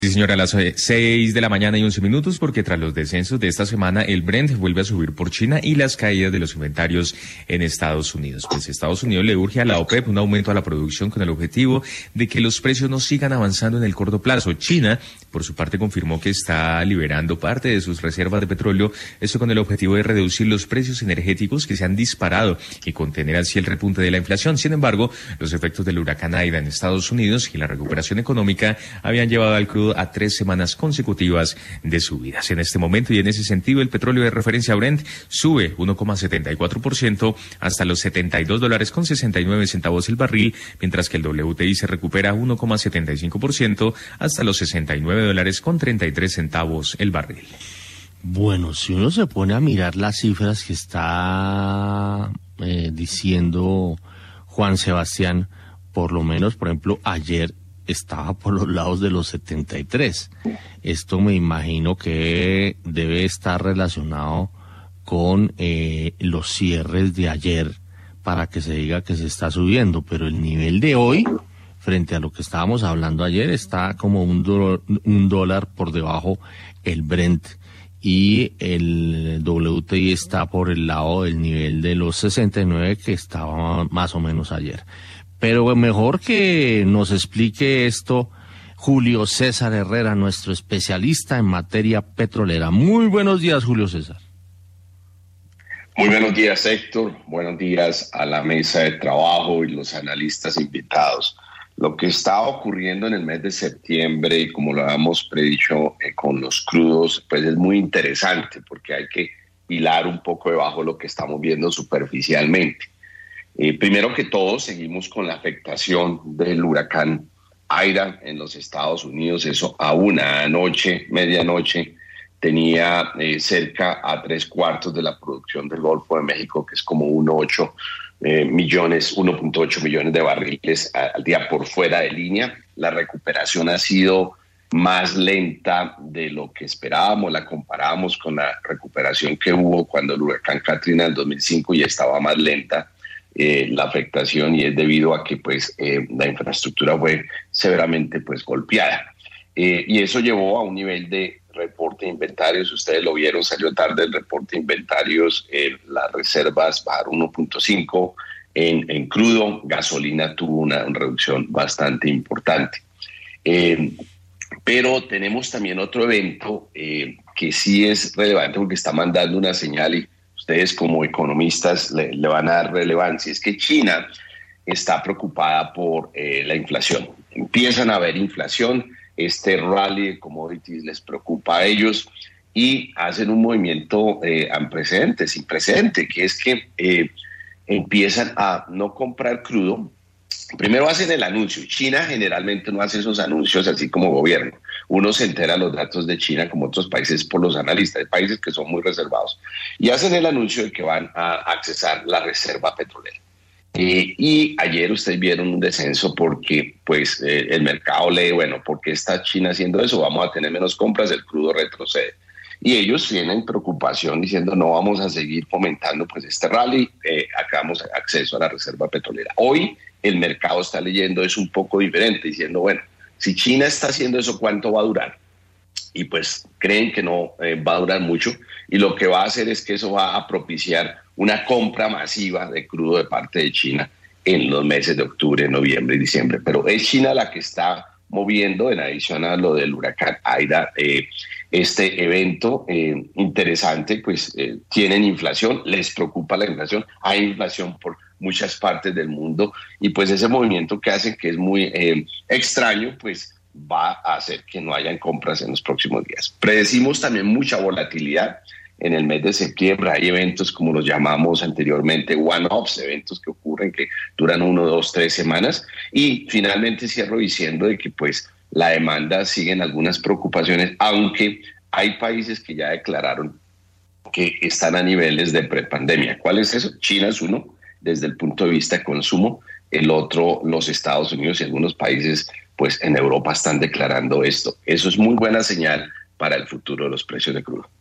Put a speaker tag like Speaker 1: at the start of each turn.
Speaker 1: Sí, señora, a las 6 de la mañana y 11 minutos, porque tras los descensos de esta semana, el Brent vuelve a subir por China y las caídas de los inventarios en Estados Unidos. Pues Estados Unidos le urge a la OPEP un aumento a la producción con el objetivo de que los precios no sigan avanzando en el corto plazo. China, por su parte, confirmó que está liberando parte de sus reservas de petróleo, esto con el objetivo de reducir los precios energéticos que se han disparado y contener así el repunte de la inflación. Sin embargo, los efectos del huracán Aida en Estados Unidos y la recuperación económica habían llevado al crudo a 3 semanas consecutivas de subidas. En este momento y en ese sentido, el petróleo de referencia Brent sube 1,74% hasta los $72.69 el barril, mientras que el WTI se recupera 1,75% hasta los $69.33 el barril.
Speaker 2: Bueno, si uno se pone a mirar las cifras que está diciendo Juan Sebastián, por lo menos, por ejemplo, ayer estaba por los lados de los 73. Esto me imagino que debe estar relacionado con los cierres de ayer para que se diga que se está subiendo, pero el nivel de hoy, frente a lo que estábamos hablando ayer, está como un dólar por debajo el Brent, y el WTI está por el lado del nivel de los 69 que estaba más o menos ayer. Pero mejor que nos explique esto Julio César Herrera, nuestro especialista en materia petrolera. Muy buenos días, Julio César.
Speaker 3: Muy buenos días, Héctor. Buenos días a la mesa de trabajo y los analistas invitados. Lo que está ocurriendo en el mes de septiembre, y como lo habíamos predicho con los crudos, pues es muy interesante porque hay que hilar un poco debajo lo que estamos viendo superficialmente. Primero que todo, seguimos con la afectación del huracán Aida en los Estados Unidos. Eso aún anoche, medianoche, tenía cerca a 3/4 de la producción del Golfo de México, que es como 1.8 millones de barriles al día por fuera de línea. La recuperación ha sido más lenta de lo que esperábamos. La comparábamos con la recuperación que hubo cuando el huracán Katrina en 2005 y estaba más lenta la afectación, y es debido a que la infraestructura fue severamente golpeada, y eso llevó a un nivel de reporte de inventarios. Ustedes lo vieron, salió tarde el reporte de inventarios. Las reservas bajaron 1.5 en crudo. Gasolina tuvo una reducción bastante importante, pero tenemos también otro evento que sí es relevante porque está mandando una señal, y ustedes como economistas le van a dar relevancia. Es que China está preocupada por la inflación. Empiezan a haber inflación, este rally de commodities les preocupa a ellos y hacen un movimiento sin precedente, que es que empiezan a no comprar crudo. Primero hacen el anuncio. China generalmente no hace esos anuncios así como gobierno. Uno se entera los datos de China, como otros países, por los analistas. Hay países que son muy reservados. Y hacen el anuncio de que van a accesar la reserva petrolera. Y ayer ustedes vieron un descenso porque el mercado lee, ¿por qué está China haciendo eso? Vamos a tener menos compras, el crudo retrocede. Y ellos tienen preocupación diciendo, no vamos a seguir fomentando este rally, acabamos acceso a la reserva petrolera. Hoy el mercado está leyendo eso un poco diferente, diciendo, si China está haciendo eso, ¿cuánto va a durar? Y creen que no va a durar mucho, y lo que va a hacer es que eso va a propiciar una compra masiva de crudo de parte de China en los meses de octubre, noviembre y diciembre. Pero es China la que está moviendo, en adición a lo del huracán Aida, este evento interesante. Tienen inflación, les preocupa la inflación, hay inflación por muchas partes del mundo, y ese movimiento que hacen, que es muy extraño, va a hacer que no hayan compras en los próximos días. Predecimos también mucha volatilidad en el mes de septiembre. Hay eventos, como los llamamos anteriormente, one-offs, eventos que ocurren, que duran 1, 2, 3 semanas, y finalmente cierro diciendo de que la demanda sigue en algunas preocupaciones, aunque hay países que ya declararon que están a niveles de prepandemia. ¿Cuál es eso? China es uno, desde el punto de vista de consumo. El otro, los Estados Unidos, y algunos países en Europa están declarando esto. Eso es muy buena señal para el futuro de los precios de crudo.